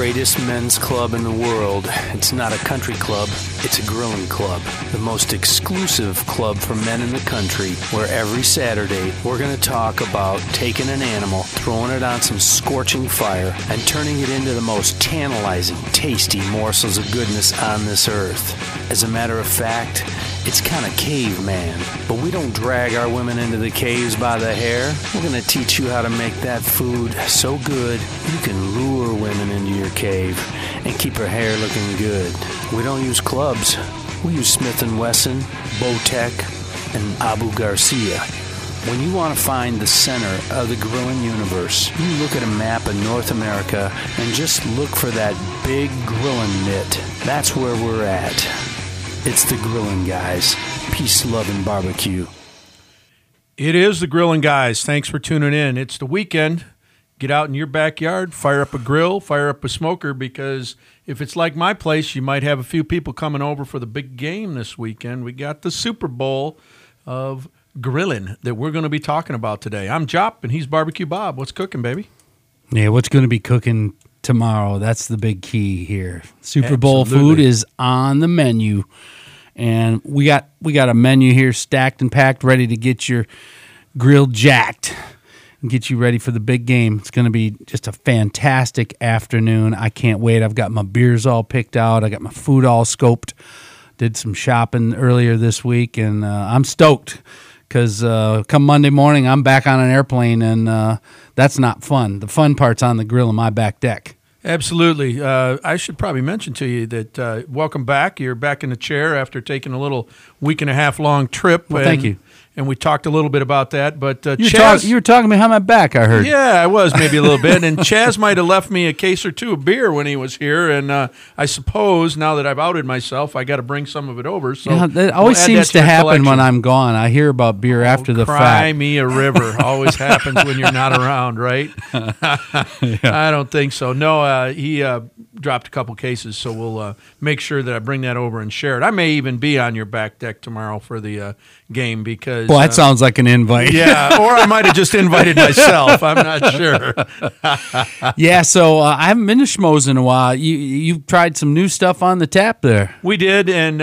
greatest men's club in the world. It's not a country club, it's a grilling club. The most exclusive club for men in the country, where every Saturday we're going to talk about taking an animal, throwing it on some scorching fire, and turning it into the most tantalizing, tasty morsels of goodness on this earth. As a matter of fact, it's kind of caveman, but we don't drag our women into the caves by the hair. We're going to teach you how to make that food so good you can lure women into your cave and keep her hair looking good. We don't use clubs. We use Smith & Wesson, Bowtech, and Abu Garcia. When you want to find the center of the grilling universe, you look at a map of North America and just look for that big grilling mitt. That's where we're at. It's the Grilling Guys. Peace, love, and barbecue. It is the Grilling Guys. Thanks for tuning in. It's the weekend. Get out in your backyard, fire up a grill, fire up a smoker, because if it's like my place, you might have a few people coming over for the big game this weekend. We got the Super Bowl of grilling that we're going to be talking about today. I'm Jop, and he's Barbecue Bob. What's cooking, baby? Yeah, what's going to be cooking tomorrow? That's the big key here. Super Bowl food is on the menu, and we got a menu here stacked and packed, ready to get your grill jacked and get you ready for the big game. It's going to be just a fantastic afternoon. I can't wait. I've got my beers all picked out. I got my food all scoped. Did some shopping earlier this week, and I'm stoked because come Monday morning, I'm back on an airplane, and that's not fun. The fun part's on the grill in my back deck. Absolutely. I should probably mention to you that welcome back. You're back in the chair after taking a little week-and-a-half long trip. Well, thank you. And we talked a little bit about that. But you were talking behind my back, I heard. Yeah, I was maybe a little bit. And Chaz might have left me a case or two of beer when he was here. And I suppose now that I've outed myself, I got to bring some of it over. So yeah, that always seems to happen when I'm gone. I hear about beer after the fact. Cry me a river. Always happens when you're not around, right? Yeah. I don't think so. No, he dropped a couple cases, so we'll make sure that I bring that over and share it. I may even be on your back deck tomorrow for the game because... Well, that sounds like an invite. Yeah, or I might have just invited myself. I'm not sure. Yeah, so I haven't been to Schmoes in a while. You've tried some new stuff on the tap there. We did, and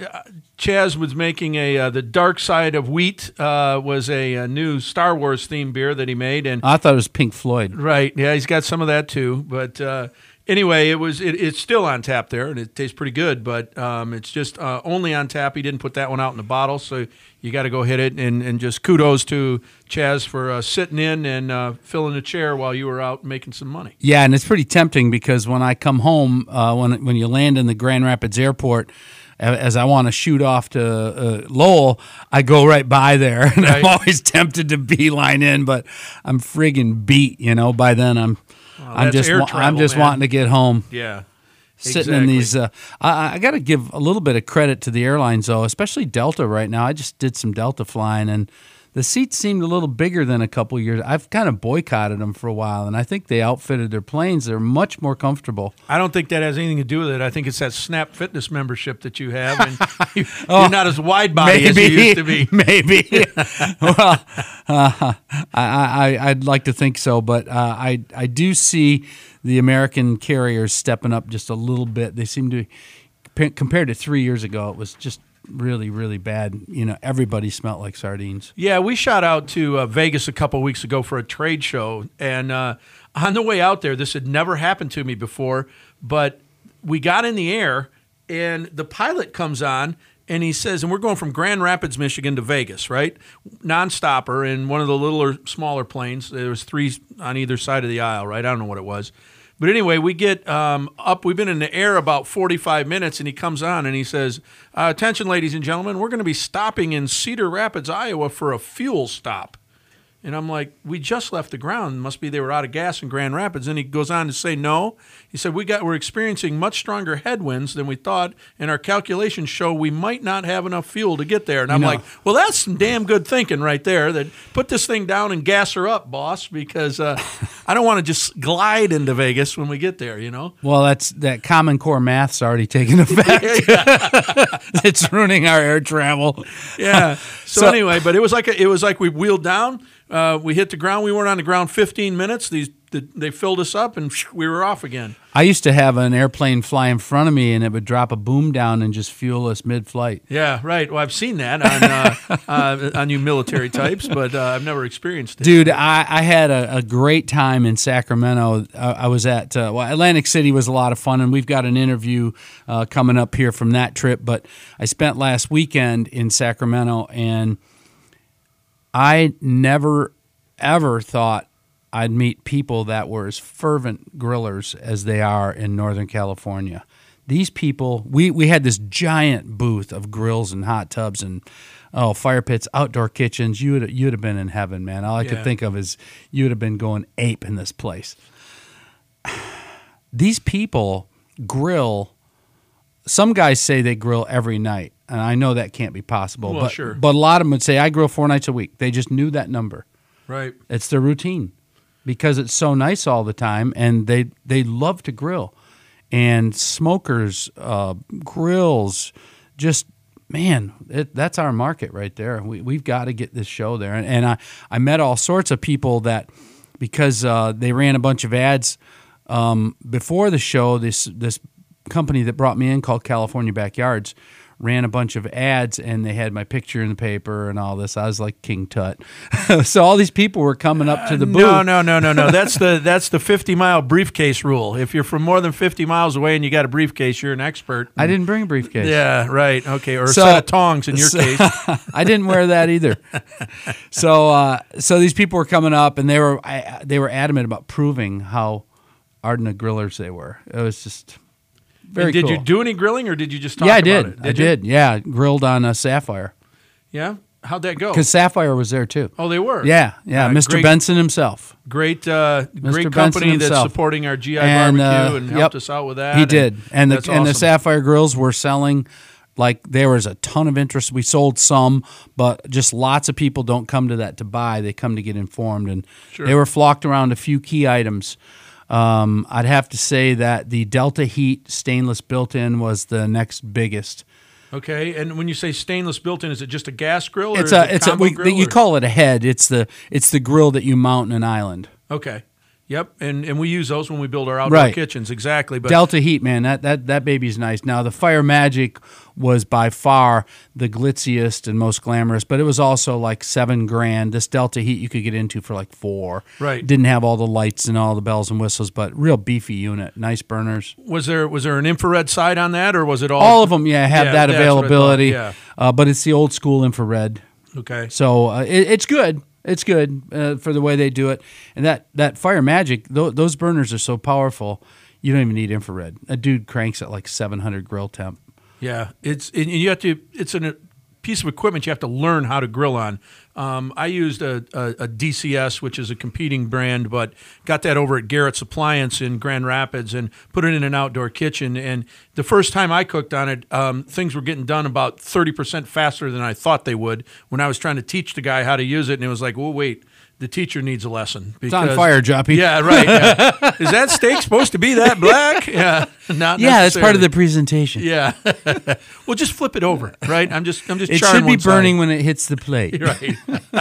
Chaz was making the Dark Side of Wheat was a new Star Wars themed beer that he made. And I thought it was Pink Floyd. Right, yeah, he's got some of that too, but... Anyway, it's still on tap there, and it tastes pretty good, but it's just only on tap. He didn't put that one out in the bottle, so you got to go hit it, and just kudos to Chaz for sitting in and filling a chair while you were out making some money. Yeah, and it's pretty tempting because when I come home, when you land in the Grand Rapids airport, as I want to shoot off to Lowell, I go right by there, and right. I'm always tempted to beeline in, but I'm friggin' beat, by then I'm just wanting to get home. Yeah, sitting in these. I got to give a little bit of credit to the airlines, though, especially Delta right now. I just did some Delta flying, and the seats seemed a little bigger than a couple of years. I've kind of boycotted them for a while, and I think they outfitted their planes. They're much more comfortable. I don't think that has anything to do with it. I think it's that Snap Fitness membership that you have, and you're not as wide body as you used to be. Maybe. Well, I'd like to think so, but I do see the American carriers stepping up just a little bit. They seem to, compared to 3 years ago, it was just really, really bad. Everybody smelled like sardines. Yeah, we shot out to Vegas a couple of weeks ago for a trade show, and on the way out there, this had never happened to me before, but we got in the air, and the pilot comes on, and he says, and we're going from Grand Rapids, Michigan to Vegas, right? Non-stopper in one of the littler, smaller planes. There was 3 on either side of the aisle, right? I don't know what it was. But anyway, we get up. We've been in the air about 45 minutes, and he comes on, and he says, attention, ladies and gentlemen, we're going to be stopping in Cedar Rapids, Iowa for a fuel stop. And I'm like, we just left the ground. Must be they were out of gas in Grand Rapids. And he goes on to say, no. He said, we're experiencing much stronger headwinds than we thought, and our calculations show we might not have enough fuel to get there. And I'm like, well, that's some damn good thinking right there. That put this thing down and gas her up, boss, because I don't want to just glide into Vegas when we get there, Well, that Common Core math's already taken effect. It's ruining our air travel. Yeah. So anyway, but it was like we wheeled down. We hit the ground. We weren't on the ground 15 minutes. These they filled us up, and we were off again. I used to have an airplane fly in front of me, and it would drop a boom down and just fuel us mid-flight. Yeah, right. Well, I've seen that on you military types, but I've never experienced it. Dude, I had a great time in Sacramento. I was at Atlantic City was a lot of fun, and we've got an interview coming up here from that trip. But I spent last weekend in Sacramento, and I never, ever thought I'd meet people that were as fervent grillers as they are in Northern California. These people, we had this giant booth of grills and hot tubs and fire pits, outdoor kitchens. You'd have been in heaven, man. All I could think of is you would have been going ape in this place. These people grill. Some guys say they grill every night, and I know that can't be possible. Well, sure. But a lot of them would say, I grill 4 nights a week. They just knew that number. Right. It's their routine because it's so nice all the time, and they love to grill. And smokers, grills, just, man, that's our market right there. We've got to get this show there. And I met all sorts of people that, because they ran a bunch of ads before the show, this company that brought me in called California Backyards ran a bunch of ads, and they had my picture in the paper and all this. I was like King Tut. So all these people were coming up to the booth. No. That's the 50-mile briefcase rule. If you're from more than 50 miles away and you got a briefcase, you're an expert. I didn't bring a briefcase. Yeah, right. Okay, or a set of tongs in your case. I didn't wear that either. So these people were coming up, and they were adamant about proving how ardent of grillers they were. It was just very cool. Did you do any grilling, or did you just talk about it? I did. Yeah, grilled on Sapphire. Yeah? How'd that go? Because Sapphire was there, too. Oh, they were? Yeah. Mr. Benson himself. Great company that's supporting our GI barbecue and helped us out with that. He did. And awesome. the Sapphire grills were selling. Like, there was a ton of interest. We sold some, but just lots of people don't come to that to buy. They come to get informed. And They were flocked around a few key items. I'd have to say that the Delta Heat stainless built-in was the next biggest. Okay, and when you say stainless built-in, is it just a gas grill? Or You call it a head. It's the grill that you mount in an island. Okay. Yep, and we use those when we build our outdoor kitchens, exactly. But Delta Heat, man, that baby's nice. Now, the Fire Magic was by far the glitziest and most glamorous, but it was also like $7,000. This Delta Heat you could get into for like $4,000. Right. Didn't have all the lights and all the bells and whistles, but real beefy unit, nice burners. Was there an infrared side on that, or was it all? All of them, have that availability. Yeah. But it's the old school infrared. Okay. So it's good. It's good for the way they do it. And that Fire Magic, those burners are so powerful, you don't even need infrared. A dude cranks at like 700 grill temp. Yeah, it's a piece of equipment you have to learn how to grill on. I used a DCS, which is a competing brand, but got that over at Garrett's Appliance in Grand Rapids and put it in an outdoor kitchen. And the first time I cooked on it, things were getting done about 30% faster than I thought they would when I was trying to teach the guy how to use it. And it was like, oh, wait. The teacher needs a lesson. It's on fire, Joppy. Yeah, right. Yeah. Is that steak supposed to be that black? Yeah, not necessarily. That's part of the presentation. Yeah. Well, just flip it over, right? I'm just. It should be burning when it hits the plate. Right.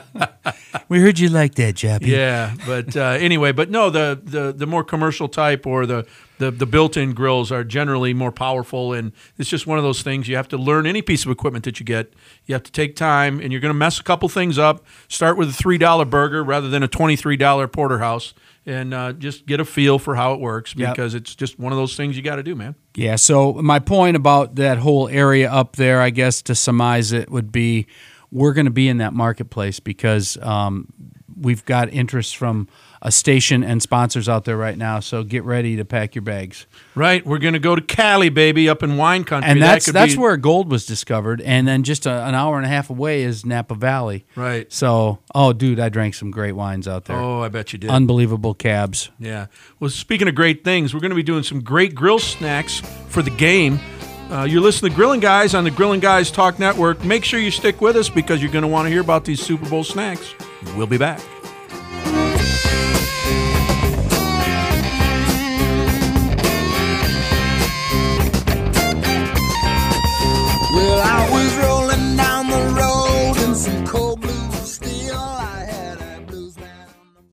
We heard you like that, Joppy. Yeah, but anyway, but no, the more commercial type or the built-in grills are generally more powerful, and it's just one of those things. You have to learn any piece of equipment that you get. You have to take time, and you're going to mess a couple things up. Start with a $3 burger rather than a $23 porterhouse, and just get a feel for how it works, because it's just one of those things you got to do, man. Yeah, so my point about that whole area up there, I guess to surmise it, would be we're going to be in that marketplace because we've got interest from a station and sponsors out there right now, so get ready to pack your bags. Right, we're going to go to Cali, baby, up in wine country. And that's where gold was discovered, and then just an hour and a half away is Napa Valley. Right. So, dude, I drank some great wines out there. Oh, I bet you did. Unbelievable cabs. Yeah. Well, speaking of great things, we're going to be doing some great grill snacks for the game. You're listening to Grilling Guys on the Grilling Guys Talk Network. Make sure you stick with us because you're going to want to hear about these Super Bowl snacks. We'll be back.